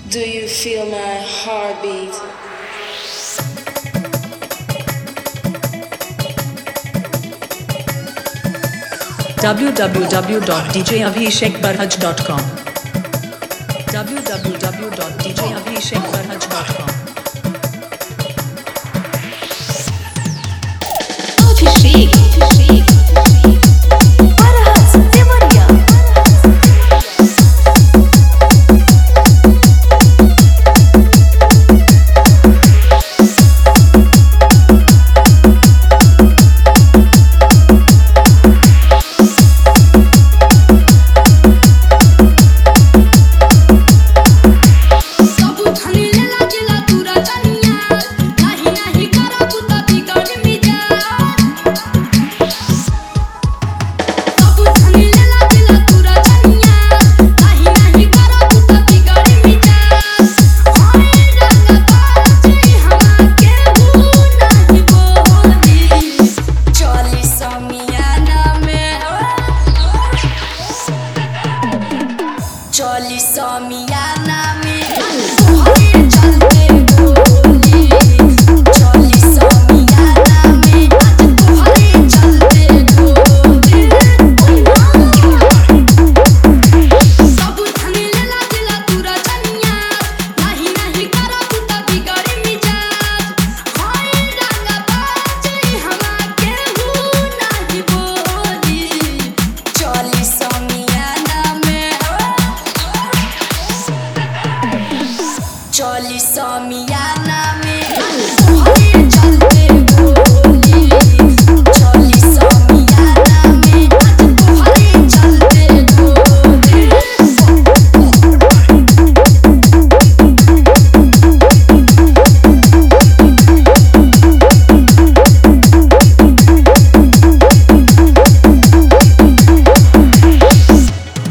Do you feel my heartbeat? www.djabhishekbarhaj.com www.djabhishekbarhaj.com Abhishek Barhaj Devariya चली समियाना में तोहरे चलते गोली चली समियाना में आज तोहरे चलते गोली सब धनी लेला दिला तूरा जनिया नहीं नहीं करा तू त बिगड़ी मिजाज हाय रंगा बाजी हमा केहू नहीं बोली चली समियाना में चली समियाना में तोहरे चलते गोली चली समियाना में आज तोहरे चलते गोली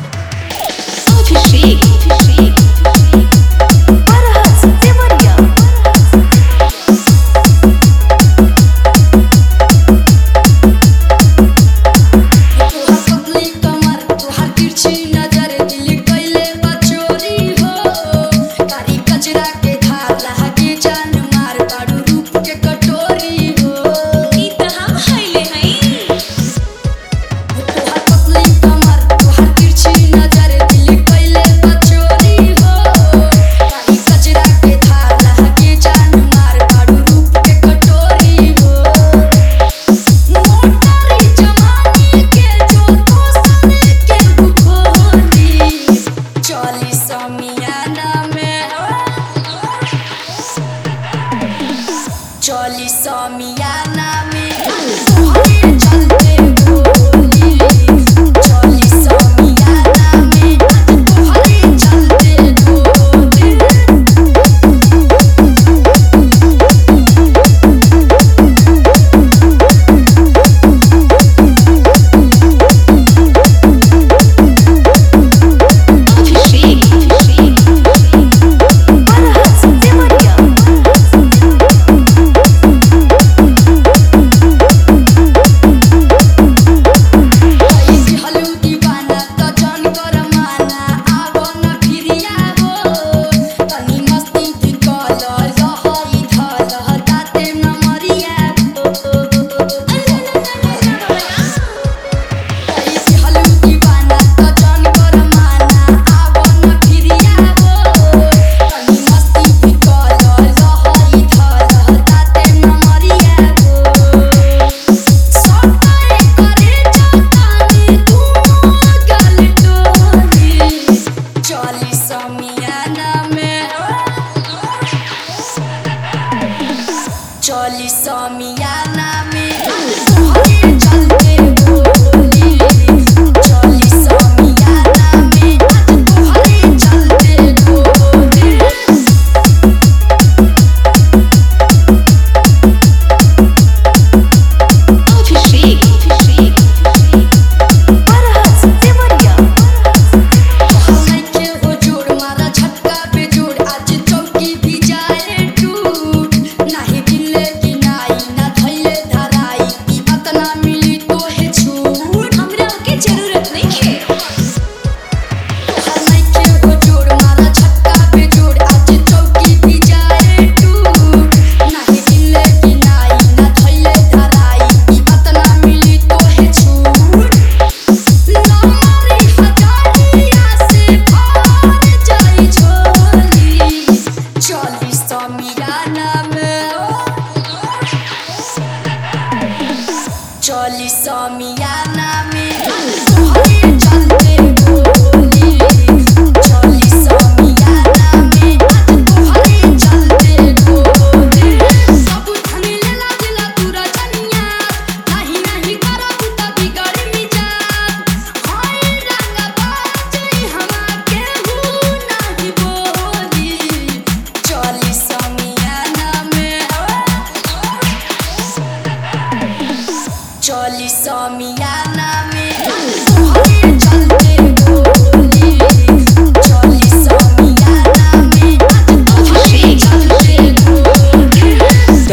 Abhishek Barhaj Devariya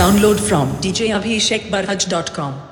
Download from djabhishekbarhaj.com.